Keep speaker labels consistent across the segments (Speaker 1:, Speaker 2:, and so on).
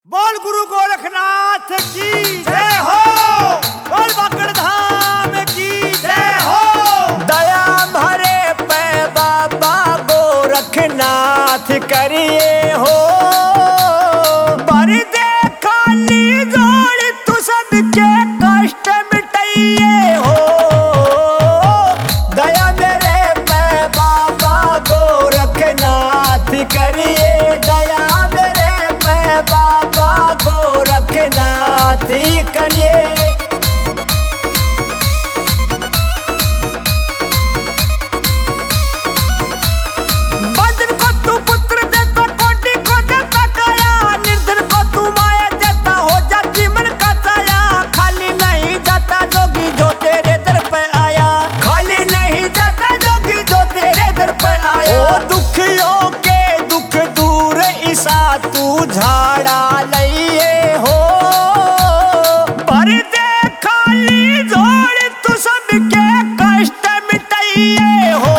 Speaker 1: बोल गुरु गोरखनाथ की जय हो। बोल बाकड़ धाम की जय हो।
Speaker 2: दया भरे पे बाबा गोरखनाथ करिए हो। पर दे खाली जोड़ तू सबके कष्ट मिटाइए हो। दया मेरे पे बाबा गोरखनाथ करिए। दया मेरे पे बाबा गोरखनाथ करिए। तू झाड़ा लइए हो। पर दे खाली जोड़ तू सबके कष्ट मिटाइए हो।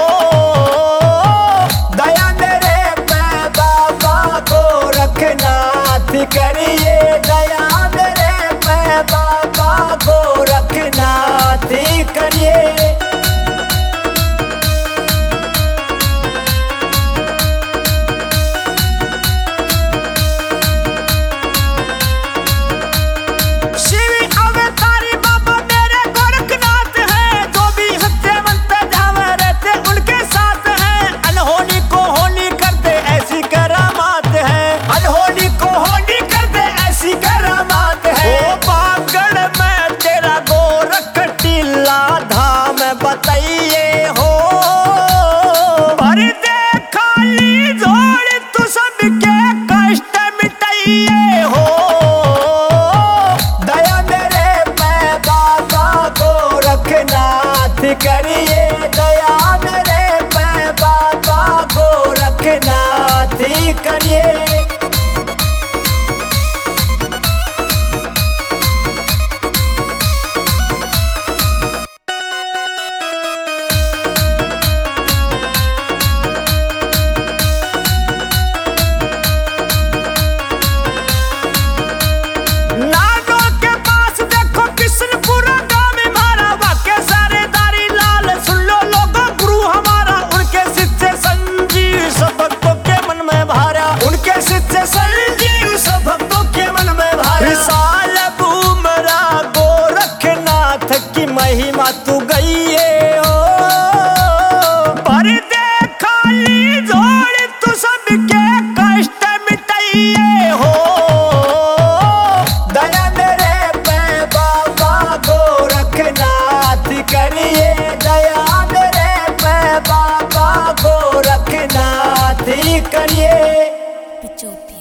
Speaker 2: दया मेरे पे बाबा गोरखनाथ करिए। दया मेरे पे बाबा गोरखनाथ करिए। बताइए हो। पर दे खाली जोड़ तू सबके कष्ट मिटाइए हो। दया मेरे पे बाबा गोरखनाथ करिए। दया मेरे पे बाबा गोरखनाथ करिए। संजीव सब भक्तों के मन में भाया। विशाल बूमरा गोरखनाथ की महिमा तू गईए हो। पर दे खाली जोड़ तू सबके कष्ट मिटाइए हो। दया मेरे पे बाबा गोरखनाथ करिए। दया मेरे पे बाबा गोरखनाथ करिए।